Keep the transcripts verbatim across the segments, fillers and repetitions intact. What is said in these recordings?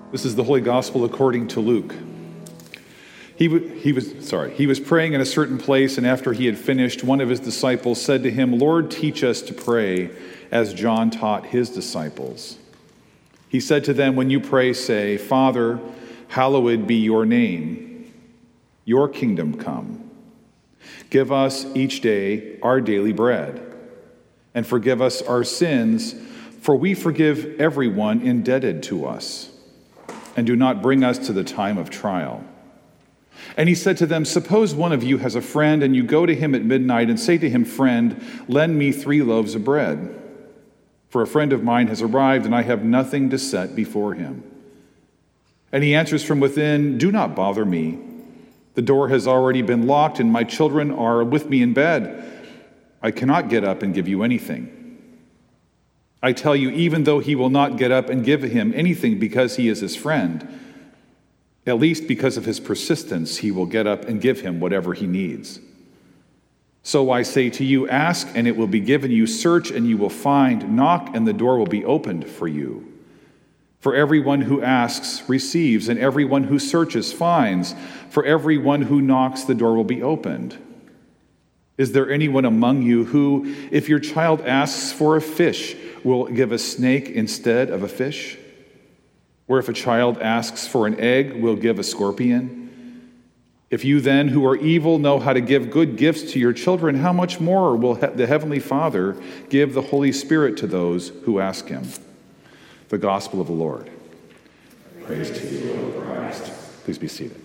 This is the Holy Gospel according to Luke. He, w- he was sorry. He was praying in a certain place, and after he had finished, one of his disciples said to him, "Lord, teach us to pray, as John taught his disciples." He said to them, "When you pray, say, 'Father, hallowed be your name. Your kingdom come. Give us each day our daily bread, and forgive us our sins, for we forgive everyone indebted to us. And do not bring us to the time of trial.'" And he said to them, "Suppose one of you has a friend, and you go to him at midnight and say to him, 'Friend, lend me three loaves of bread. For a friend of mine has arrived, and I have nothing to set before him.' And he answers from within, 'Do not bother me. The door has already been locked, and my children are with me in bed. I cannot get up and give you anything.' I tell you, even though he will not get up and give him anything because he is his friend, at least because of his persistence, he will get up and give him whatever he needs. So I say to you, ask and it will be given you, search and you will find, knock and the door will be opened for you. For everyone who asks receives, and everyone who searches finds. For everyone who knocks, the door will be opened. Is there anyone among you who, if your child asks for a fish, will give a snake instead of a fish? Or if a child asks for an egg, will give a scorpion? If you then, who are evil, know how to give good gifts to your children, how much more will the Heavenly Father give the Holy Spirit to those who ask him?" The Gospel of the Lord. Praise, Praise to you, O Christ. Please be seated.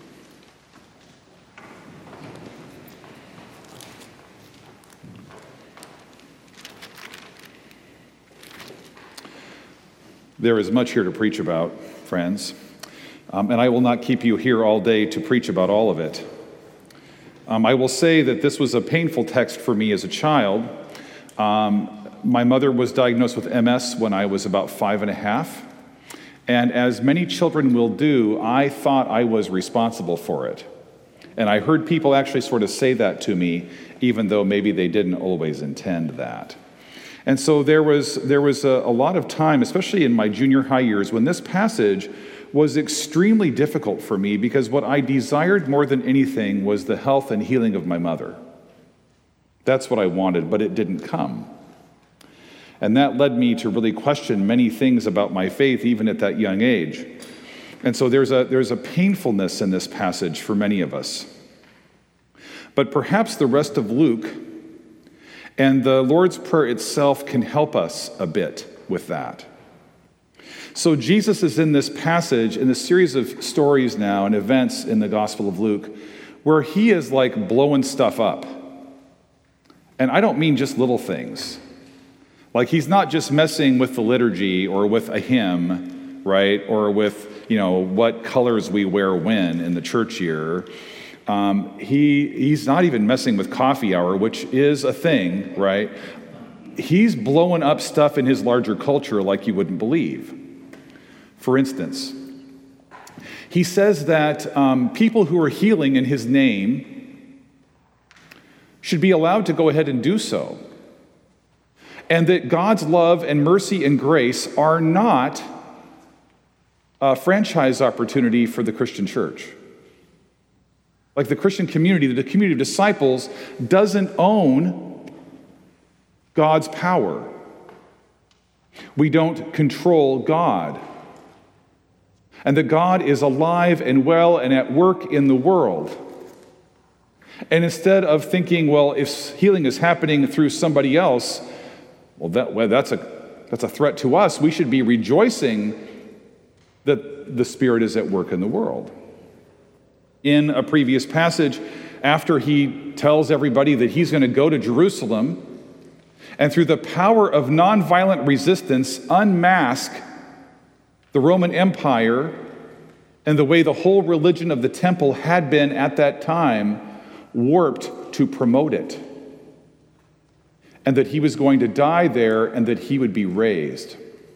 There is much here to preach about, friends, um, and I will not keep you here all day to preach about all of it. Um, I will say that this was a painful text for me as a child. Um, my mother was diagnosed with M S when I was about five and a half, and as many children will do, I thought I was responsible for it. And I heard people actually sort of say that to me, even though maybe they didn't always intend that. And so there was there was a, a lot of time, especially in my junior high years, when this passage was extremely difficult for me because what I desired more than anything was the health and healing of my mother. That's what I wanted, but it didn't come. And that led me to really question many things about my faith, even at that young age. And so there's a there's a painfulness in this passage for many of us. But perhaps the rest of Luke and the Lord's Prayer itself can help us a bit with that. So Jesus is in this passage, in this series of stories now and events in the Gospel of Luke, where he is like blowing stuff up. And I don't mean just little things. Like he's not just messing with the liturgy or with a hymn, right? Or with, you know, what colors we wear when in the church year. Um, he he's not even messing with coffee hour, which is a thing, right? He's blowing up stuff in his larger culture like you wouldn't believe. For instance, he says that um, people who are healing in his name should be allowed to go ahead and do so. And that God's love and mercy and grace are not a franchise opportunity for the Christian church. Like the Christian community, the community of disciples doesn't own God's power. We don't control God. And that God is alive and well and at work in the world. And instead of thinking, well, if healing is happening through somebody else, well, that, well that's a that's a threat to us. We should be rejoicing that the Spirit is at work in the world. In a previous passage, after he tells everybody that he's going to go to Jerusalem and through the power of nonviolent resistance unmask the Roman Empire and the way the whole religion of the temple had been at that time warped to promote it, and that he was going to die there and that he would be raised.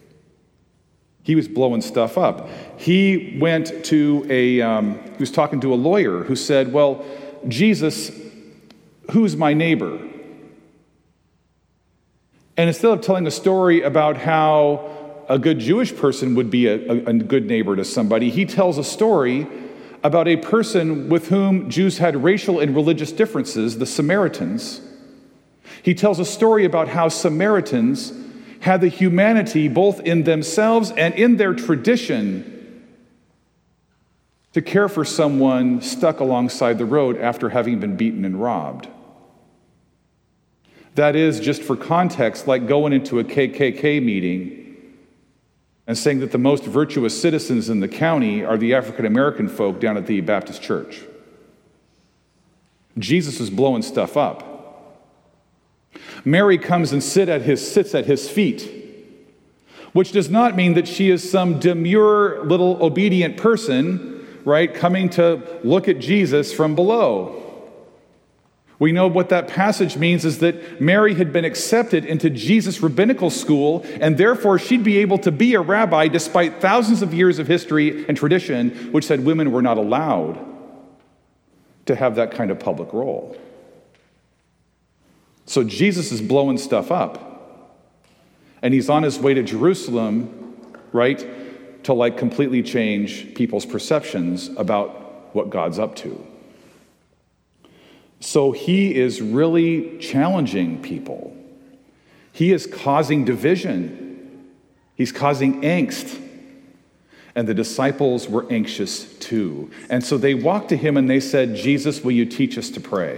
He was blowing stuff up. He went to a, um, he was talking to a lawyer who said, well, Jesus, who's my neighbor? And instead of telling a story about how a good Jewish person would be a, a, a good neighbor to somebody, he tells a story about a person with whom Jews had racial and religious differences, the Samaritans. He tells a story about how Samaritans had the humanity both in themselves and in their tradition to care for someone stuck alongside the road after having been beaten and robbed. That is, just for context, like going into a K K K meeting and saying that the most virtuous citizens in the county are the African American folk down at the Baptist church. Jesus is blowing stuff up. Mary comes and sit at his, sits at his feet, which does not mean that she is some demure little obedient person, right, coming to look at Jesus from below. We know what that passage means is that Mary had been accepted into Jesus' rabbinical school, and therefore she'd be able to be a rabbi despite thousands of years of history and tradition, which said women were not allowed to have that kind of public role. So Jesus is blowing stuff up, and he's on his way to Jerusalem, right, to like completely change people's perceptions about what God's up to. So he is really challenging people. He is causing division. He's causing angst. And the disciples were anxious too. And so they walked to him and they said, Jesus, will you teach us to pray?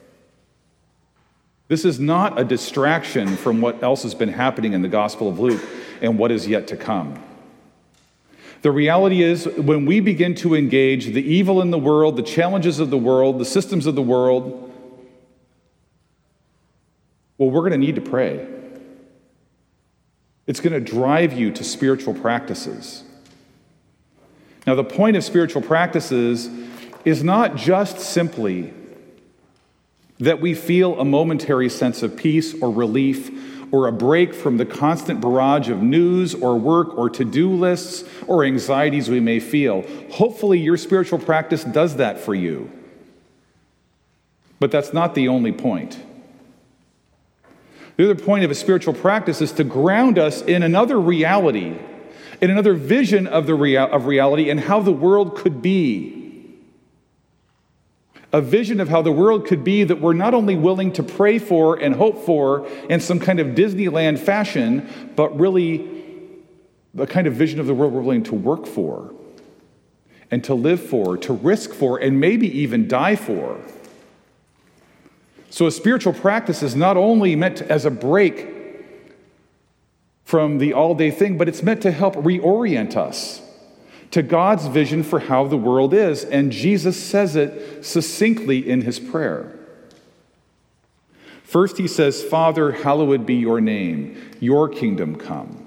This is not a distraction from what else has been happening in the Gospel of Luke and what is yet to come. The reality is, when we begin to engage the evil in the world, the challenges of the world, the systems of the world, well, we're going to need to pray. It's going to drive you to spiritual practices. Now, the point of spiritual practices is not just simply that we feel a momentary sense of peace or relief or a break from the constant barrage of news or work or to-do lists or anxieties we may feel. Hopefully your spiritual practice does that for you. But that's not the only point. The other point of a spiritual practice is to ground us in another reality, in another vision of the rea- of reality and how the world could be. A vision of how the world could be that we're not only willing to pray for and hope for in some kind of Disneyland fashion, but really the kind of vision of the world we're willing to work for and to live for, to risk for, and maybe even die for. So a spiritual practice is not only meant to, as a break from the all-day thing, but it's meant to help reorient us to God's vision for how the world is. And Jesus says it succinctly in his prayer. First, he says, Father, hallowed be your name, your kingdom come.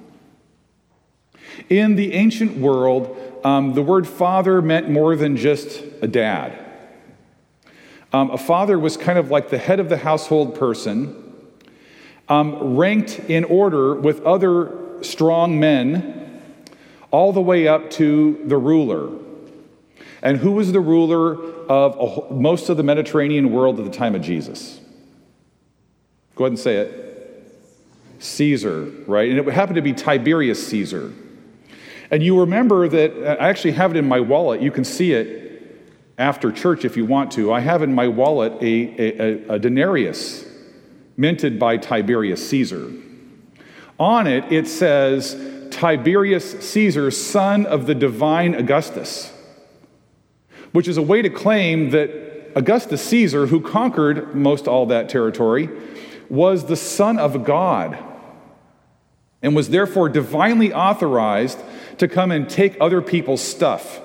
In the ancient world, um, the word father meant more than just a dad. Um, a father was kind of like the head of the household person, um, ranked in order with other strong men, all the way up to the ruler. And who was the ruler of a, most of the Mediterranean world at the time of Jesus? Go ahead and say it. Caesar, right? And it happened to be Tiberius Caesar. And you remember that, I actually have it in my wallet. You can see it after church if you want to. I have in my wallet a, a, a denarius minted by Tiberius Caesar. On it, it says, Tiberius Caesar, son of the divine Augustus, which is a way to claim that Augustus Caesar, who conquered most all that territory, was the son of God and was therefore divinely authorized to come and take other people's stuff.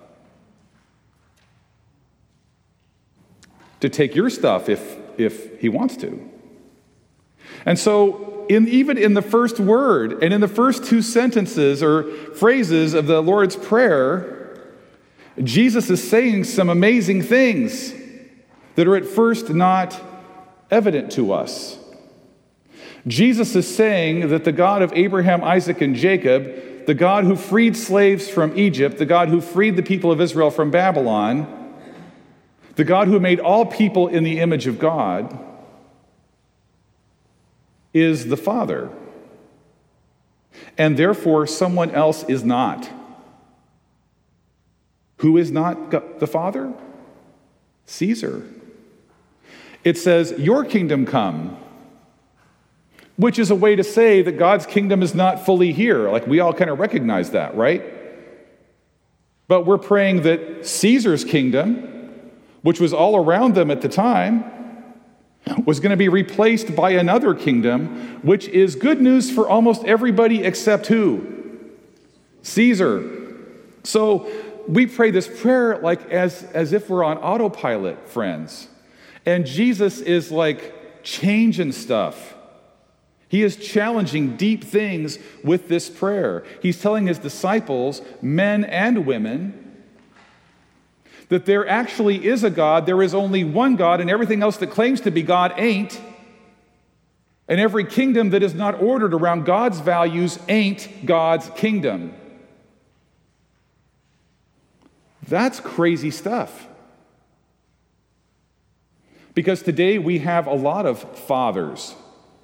To take your stuff if, if he wants to. And so, In, even in the first word and in the first two sentences or phrases of the Lord's Prayer, Jesus is saying some amazing things that are at first not evident to us. Jesus is saying that the God of Abraham, Isaac, and Jacob, the God who freed slaves from Egypt, the God who freed the people of Israel from Babylon, the God who made all people in the image of God, is the Father. and therefore someone else is not. Who is not the Father? Caesar. It says, your kingdom come, which is a way to say that God's kingdom is not fully here. Like, we all kind of recognize that, right? But we're praying that Caesar's kingdom, which was all around them at the time, was going to be replaced by another kingdom, which is good news for almost everybody except who? Caesar. So we pray this prayer like as, as if we're on autopilot, friends. And Jesus is like changing stuff. He is challenging deep things with this prayer. He's telling his disciples, men and women, that there actually is a God. There is only one God, and everything else that claims to be God ain't. And every kingdom that is not ordered around God's values ain't God's kingdom. That's crazy stuff. Because today we have a lot of fathers.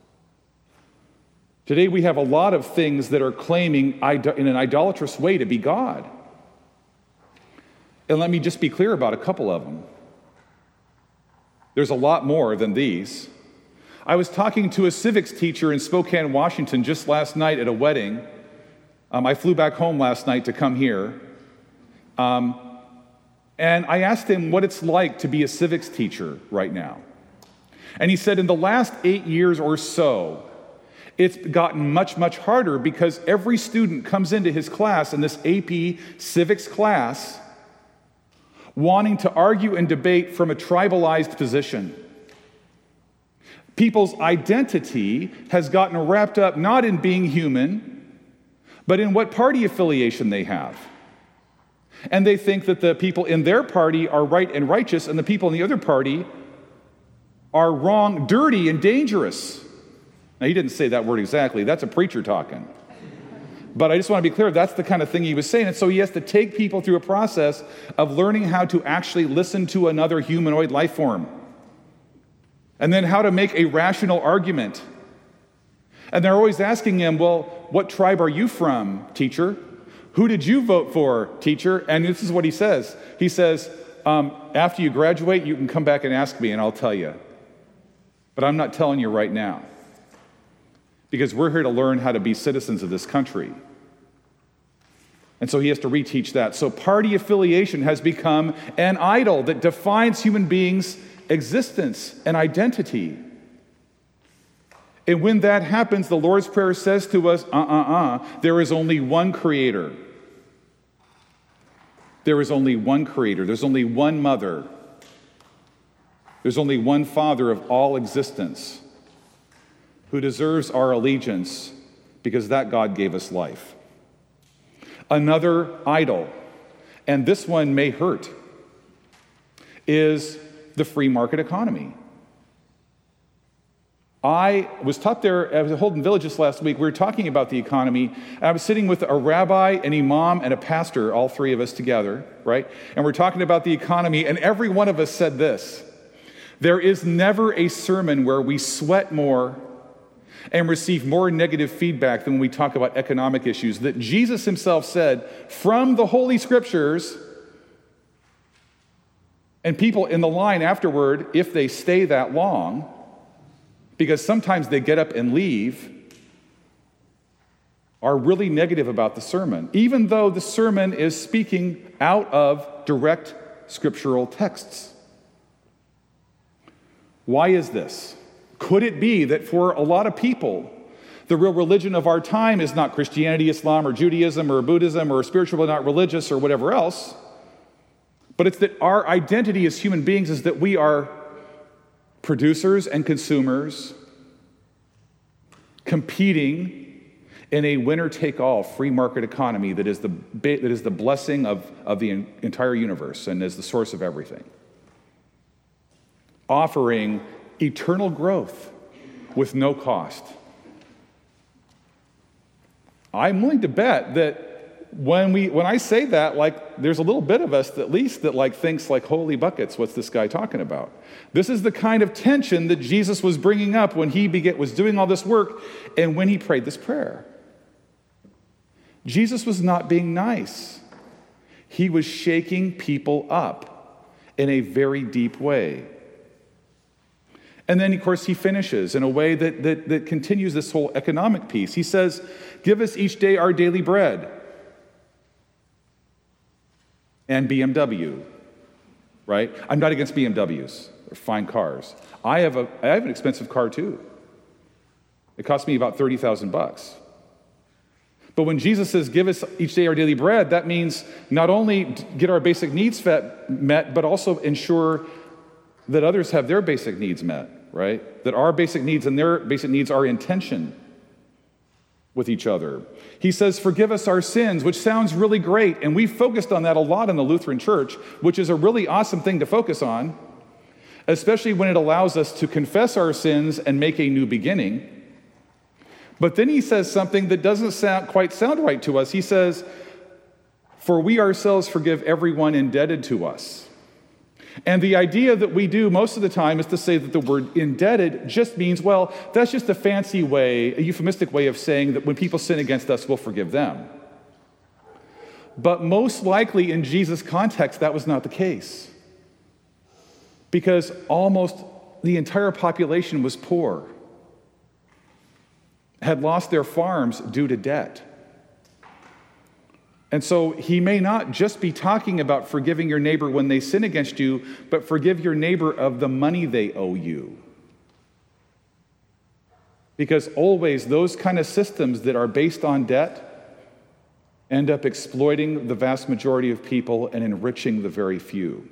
Today we have a lot of things that are claiming in an idolatrous way to be God. And let me just be clear about a couple of them. There's a lot more than these. I was talking to a civics teacher in Spokane, Washington just last night at a wedding. Um, I flew back home last night to come here. Um, and I asked him what it's like to be a civics teacher right now. And he said in the last eight years or so, it's gotten much, much harder because every student comes into his class, in this A P civics class, wanting to argue and debate from a tribalized position. People's identity has gotten wrapped up not in being human, but in what party affiliation they have. And they think that the people in their party are right and righteous, and the people in the other party are wrong, dirty, and dangerous. Now, he didn't say that word exactly. That's a preacher talking. But I just want to be clear, that's the kind of thing he was saying. And so he has to take people through a process of learning how to actually listen to another humanoid life form. And then how to make a rational argument. And they're always asking him, well, what tribe are you from, teacher? Who did you vote for, teacher? And this is what he says. He says, um, after you graduate, you can come back and ask me, and I'll tell you. But I'm not telling you right now. Because we're here to learn how to be citizens of this country. And so he has to reteach that. So party affiliation has become an idol that defines human beings' existence and identity. And when that happens, the Lord's Prayer says to us, uh-uh-uh, there is only one creator. There is only one creator. There's only one mother. There's only one father of all existence, who deserves our allegiance because that God gave us life. Another idol, and this one may hurt, is the free market economy. I was taught there at Holden Village just last week. We were talking about the economy, and I was sitting with a rabbi, an imam, and a pastor, all three of us together, right? And we're talking about the economy, and every one of us said this: there is never a sermon where we sweat more and receive more negative feedback than when we talk about economic issues. That Jesus himself said from the Holy Scriptures, and people in the line afterward, if they stay that long, because sometimes they get up and leave, are really negative about the sermon, even though the sermon is speaking out of direct scriptural texts. Why is this? Could it be that for a lot of people, the real religion of our time is not Christianity, Islam, or Judaism, or Buddhism, or spiritual but not religious, or whatever else, but it's that our identity as human beings is that we are producers and consumers competing in a winner-take-all free market economy that is the, that is the blessing of, of the entire universe and is the source of everything, offering eternal growth with no cost. I'm willing to bet that when we when I say that, like, there's a little bit of us at least that like thinks like, holy buckets, what's this guy talking about? This is the kind of tension that Jesus was bringing up when he began, was doing all this work and when he prayed this prayer. Jesus was not being nice. He was shaking people up in a very deep way. And then, of course, he finishes in a way that, that, that continues this whole economic piece. He says, give us each day our daily bread. And B M W, right? I'm not against B M Ws. They're fine cars. I have, a, I have an expensive car, too. It cost me about thirty thousand bucks. But when Jesus says, give us each day our daily bread, that means not only get our basic needs met, but also ensure that others have their basic needs met, right? That our basic needs and their basic needs are in tension with each other. He says, forgive us our sins, which sounds really great. And we've focused on that a lot in the Lutheran Church, which is a really awesome thing to focus on, especially when it allows us to confess our sins and make a new beginning. But then he says something that doesn't sound quite sound right to us. He says, for we ourselves forgive everyone indebted to us. And the idea that we do most of the time is to say that the word indebted just means, well, that's just a fancy way, a euphemistic way of saying that when people sin against us, we'll forgive them. But most likely in Jesus' context, that was not the case. Because almost the entire population was poor, had lost their farms due to debt. And so he may not just be talking about forgiving your neighbor when they sin against you, but forgive your neighbor of the money they owe you. Because always those kind of systems that are based on debt end up exploiting the vast majority of people and enriching the very few.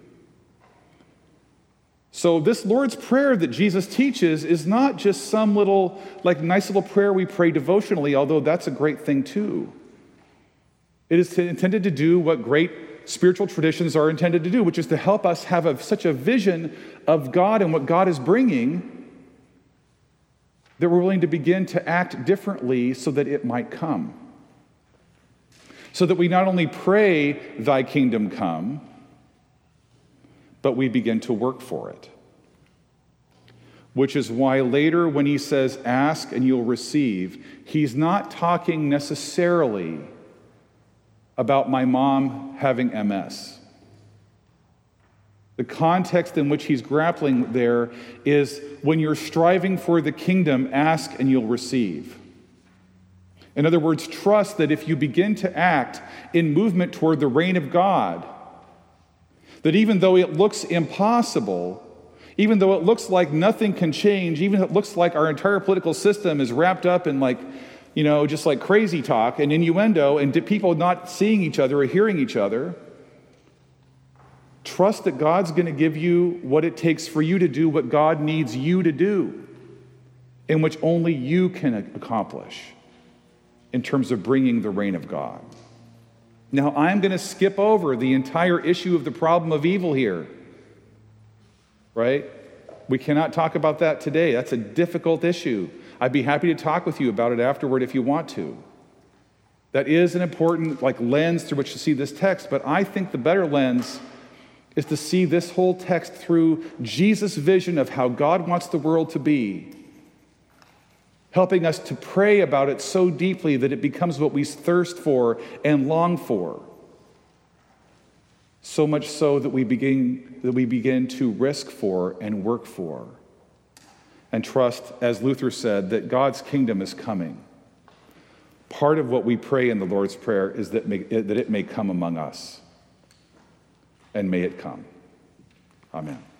So this Lord's Prayer that Jesus teaches is not just some little, like, nice little prayer we pray devotionally, although that's a great thing too. It is intended to do what great spiritual traditions are intended to do, which is to help us have a, such a vision of God and what God is bringing that we're willing to begin to act differently so that it might come. So that we not only pray, thy kingdom come, but we begin to work for it. Which is why later when he says, ask and you'll receive, he's not talking necessarily about my mom having M S. The context in which he's grappling there is when you're striving for the kingdom, ask and you'll receive. In other words, trust that if you begin to act in movement toward the reign of God, that even though it looks impossible, even though it looks like nothing can change, even though it looks like our entire political system is wrapped up in, like, you know, just like crazy talk and innuendo and people not seeing each other or hearing each other, trust that God's going to give you what it takes for you to do what God needs you to do, in which only you can accomplish in terms of bringing the reign of God. Now, I'm going to skip over the entire issue of the problem of evil here, right? We cannot talk about that today. That's a difficult issue. I'd be happy to talk with you about it afterward if you want to. That is an important, like, lens through which to see this text, but I think the better lens is to see this whole text through Jesus' vision of how God wants the world to be, helping us to pray about it so deeply that it becomes what we thirst for and long for. So much so that we begin, that we begin to risk for and work for and trust, as Luther said, that God's kingdom is coming. Part of what we pray in the Lord's Prayer is that, may, that it may come among us. And may it come. Amen.